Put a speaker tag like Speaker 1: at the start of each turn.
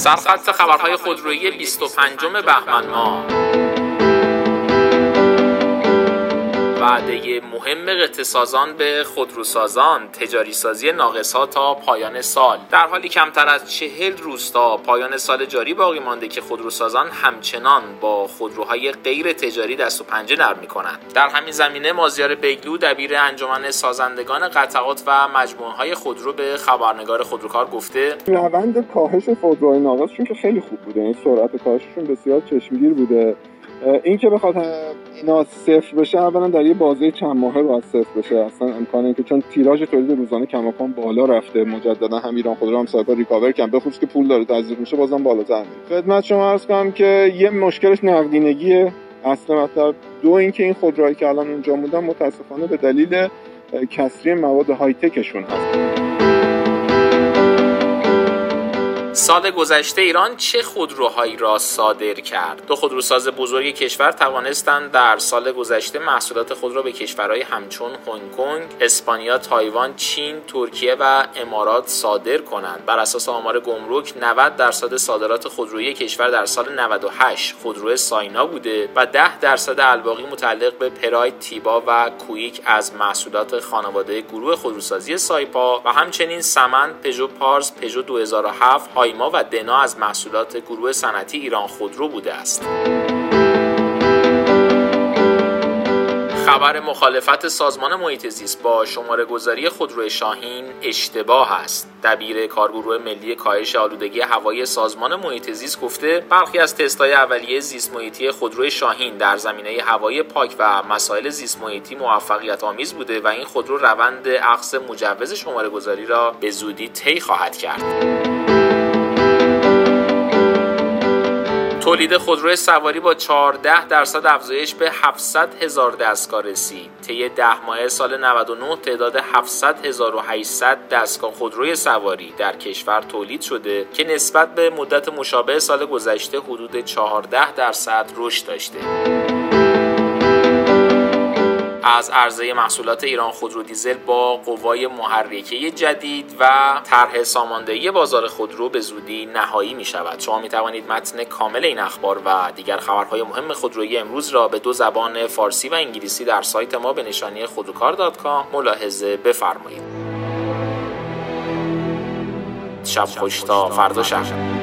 Speaker 1: سرخط خبرهای خودرویی 25 بهمن ماه. وعده مهم قطعه‌سازان به خودروسازان، تجاری سازی ناقص‌ها تا پایان سال. در حالی کمتر از 40 روز تا پایان سال جاری باقی مانده که خودروسازان همچنان با خودروهای غیر تجاری دست و پنجه نرم می‌کنند. در همین زمینه مازیار بیگلو دبیر انجمن سازندگان قطعات و مجموعه‌های خودرو به خبرنگار خودروکار گفته
Speaker 2: روند کاهش خودروهای ناقصشون که خیلی خوب بوده، این سرعت کاهششون بسیار چشمگیر بوده. این که بخواد اینا صفر بشه، اولا در یه بازه چند ماهه باید صفر بشه، اصلا امکانه این که چون تیراژ تولید روزانه کماکان بالا رفته، مجددا هم ایران خودرو هم سایپا ریکاور کردن، بخصوص که پول داره تزریق میشه بازم بالاتر میره. خدمت شما عرض کنم که یه مشکلش نقدینگیه اصلا. مطلب دو، این که این خودروهایی که الان اونجا موندن متاسفانه به دلیل کسری مواد های تکشون هست.
Speaker 1: سال گذشته ایران چه خودروهایی را صادر کرد؟ دو خودروساز بزرگ کشور توانستند در سال گذشته محصولات خود را به کشورهای همچون هنگ کنگ، اسپانیا، تایوان، چین، ترکیه و امارات صادر کنند. بر اساس آمار گمرک 90% صادرات خودرویی کشور در سال 98 خودرو ساینا بوده و 10% الباقی متعلق به پراید، تیبا و کویک از محصولات خانواده گروه خودروسازی سایپا و همچنین سمند، پژو پارس، پژو 2007، هایما و دنا از محصولات گروه صنعتی ایران خودرو بوده است. خبر مخالفت سازمان محیط زیست با شماره گذاری خودرو شاهین اشتباه است. دبیر کارگروه ملی کاهش آلودگی هوایی سازمان محیط زیست گفته برخی از تست‌های اولیه زیست محیطی خودرو شاهین در زمینه هوای پاک و مسائل زیست محیطی موفقیت آمیز بوده و این خودرو روند اخذ مجوز شماره گذاری را به زودی طی خواهد کرد. تولید خودرو سواری با 14% افزایش به 700,000 دستگاه رسید. طی 10 ماه سال 99 تعداد 700,800 دستگاه خودروی سواری در کشور تولید شده که نسبت به مدت مشابه سال گذشته حدود 14% رشد داشته. از عرضه محصولات ایران خودرو دیزل با قوای محرکه جدید و طرح ساماندهی بازار خودرو به زودی نهایی می شود. شما می توانید متن کامل این اخبار و دیگر خبرهای مهم خودرویی امروز را به 2 زبان فارسی و انگلیسی در سایت ما به نشانی خودروکار.com ملاحظه بفرمایید. شب خوش تا فردا شب.